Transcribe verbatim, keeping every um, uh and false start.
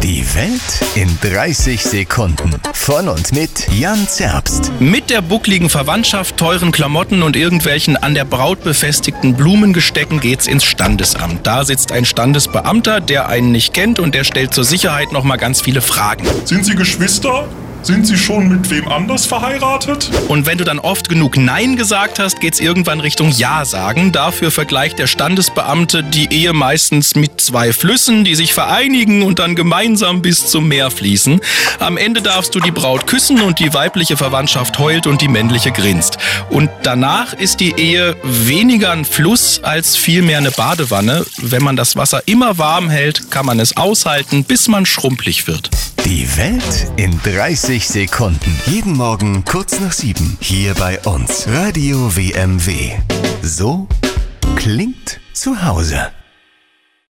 Die Welt in dreißig Sekunden. Von und mit Jan Zerbst. Mit der buckligen Verwandtschaft, teuren Klamotten und irgendwelchen an der Braut befestigten Blumengestecken geht's ins Standesamt. Da sitzt ein Standesbeamter, der einen nicht kennt und der stellt zur Sicherheit noch mal ganz viele Fragen. Sind Sie Geschwister? Sind Sie schon mit wem anders verheiratet? Und wenn du dann oft genug Nein gesagt hast, geht's irgendwann Richtung Ja sagen. Dafür vergleicht der Standesbeamte die Ehe meistens mit zwei Flüssen, die sich vereinigen und dann gemeinsam bis zum Meer fließen. Am Ende darfst du die Braut küssen und die weibliche Verwandtschaft heult und die männliche grinst. Und danach ist die Ehe weniger ein Fluss als vielmehr eine Badewanne. Wenn man das Wasser immer warm hält, kann man es aushalten, bis man schrumpelig wird. Die Welt in dreißig Sekunden. Jeden Morgen kurz nach sieben. Hier bei uns. Radio W M W. So klingt zu Hause.